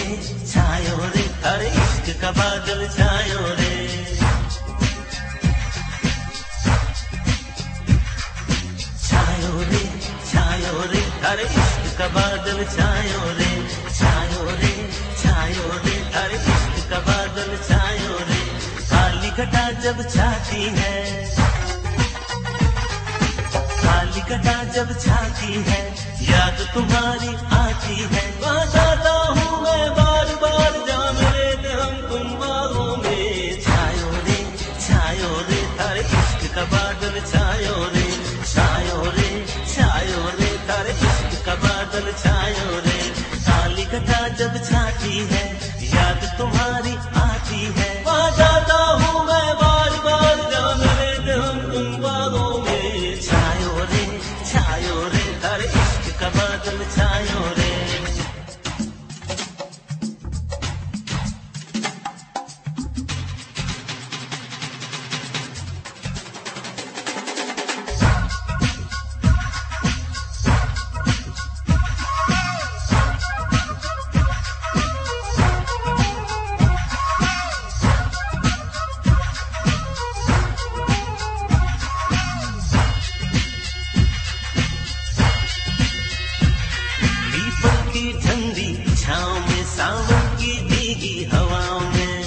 छायो रे, अरे इश्क का बादल छायो रे। छायो रे, छायो रे, अरे इश्क का बादल छायो रे। छायो रे, छायो रे, अरे इश्क का बादल छायो रे। काली घटा जब छाती है, काली घटा जब छाती है, याद तुम्हारी आती है। वहाँ जाता हूँ मैं बार बार, जान लेते हम तुम बागों में। छायो रे, छायो रे, अरे इश्क का बादल छायो रे। छायो रे, छायो रे, अरे इश्क का बादल छायो रे। काली घटा जब छाती है, याद तुम्हारी आती है। वहाँ जाता हूँ मैं बार बार, जान लेते हम तुम बागों में। छायो रे, छायो रे, अरे इश्क का बादल छायो रे। की ठंडी छाँव में, सावन की भीगी हवाओं में,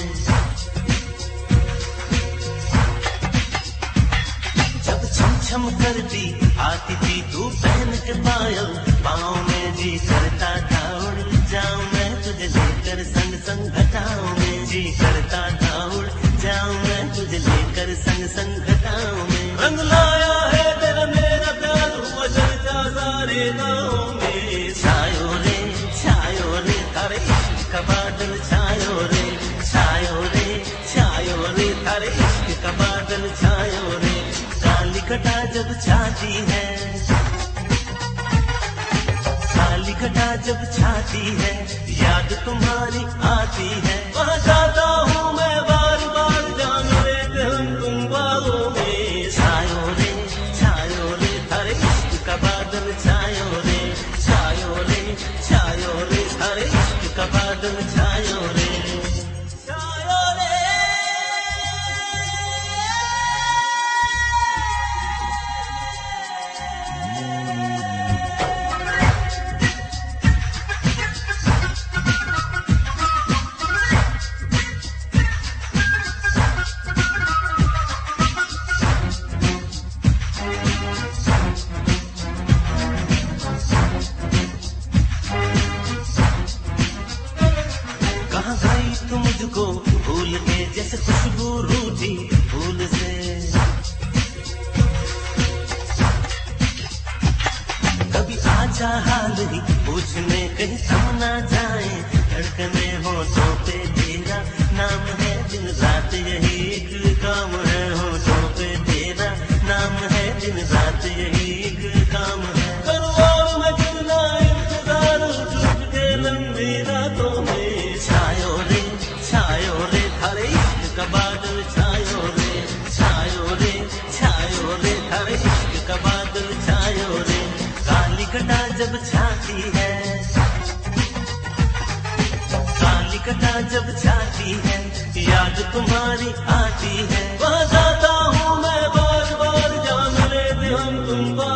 जब छम छम करती आती थी तू पहन के पायल पाँव में। जी करता था उड़ जाऊं मैं तुझे लेकर संग संग घटाओं में। जी करता था उड़ जाऊं मैं तुझे लेकर संग संग घटाओं में। रंग लाया है तेरा मेरा प्यार, हुआ चर्चा सारे गाँव में। छायो रे, छायो रे, अरे इश्क का बादल छायो रे। छायो रे, छायो रे, अरे इश्क का बादल छायो रे। काली घटा जब छाती है, काली घटा जब छाती है, याद तुम्हारी आती है। वहाँ जाता हूँ मैं बार बार, जान लेते हम तुम बागों में। छायो रे, छायो रे, अरे इश्क का बादल छायो रे। छायो रे, छायो रे, अरे इश्क का बादल छायो रे। छायो रे। कहाँ गई तू मुझको भूल के, जैसे खुशबू रूठी फूल से। कभी आजा हाल ही पूछने, कहीं थम ना जाए धड़कने होठों पे तेरा नाम है। दिन रात यही एक काम है, होठों पे तेरा नाम है। दिन रात यही एक काम है। करूँ मैं कितना इंतजार छूट के लंबी रातों में। छायो रे, छायो रे, अरे इश्क का बादल छायो रे। छायो रे, छायो रे, अरे इश्क का बादल छायो रे। काली घटा जब छाती है, काली घटा जब छाती है, याद तुम्हारी आती है। वहाँ जाता हूँ मैं बार बार, जान लेते हम तुम बार।